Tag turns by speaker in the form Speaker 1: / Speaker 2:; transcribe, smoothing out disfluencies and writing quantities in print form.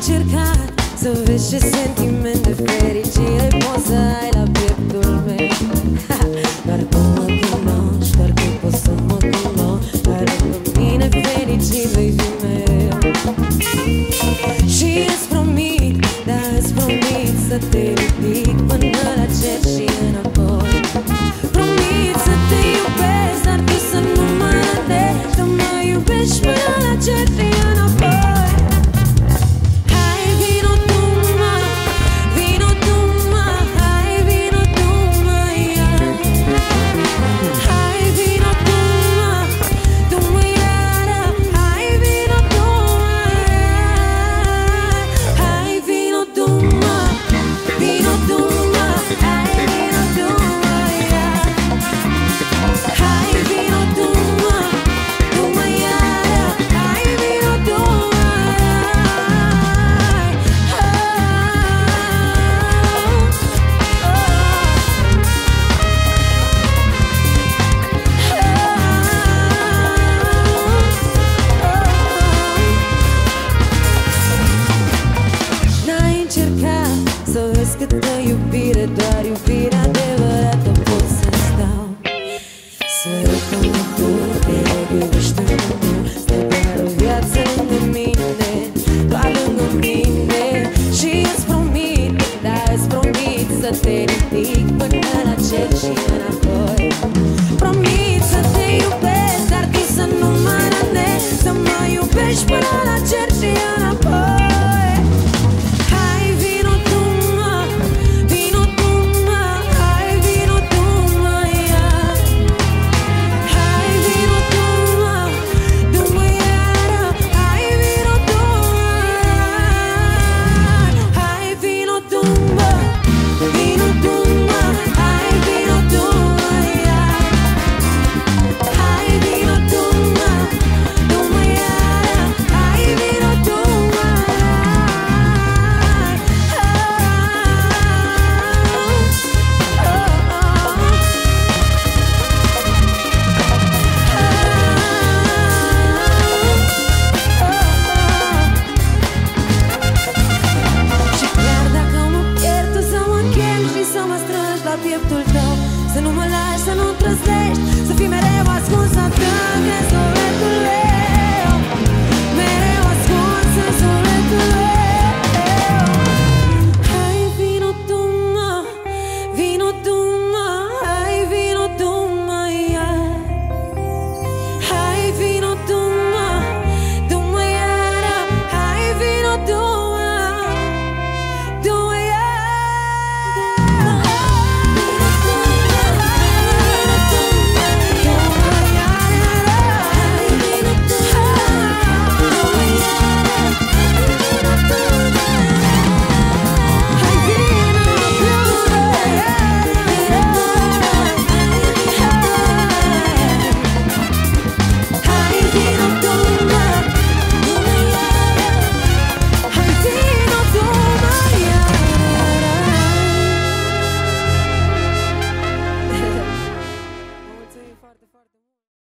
Speaker 1: încercat să vezi ce sentiment de fericire poți să ai la pieptul meu. Doar tu mă cunoști, doar tu poți să mă cunoști, doar cu mine fericit vei fi mereu. Și îți promit, da, îți promit să te ridic până la cer și înapoi. Promit să te iubesc, dar tu să nu mă rădești, să mă iubești până la cer și înapoi. Să vezi câtă iubire, doar iubire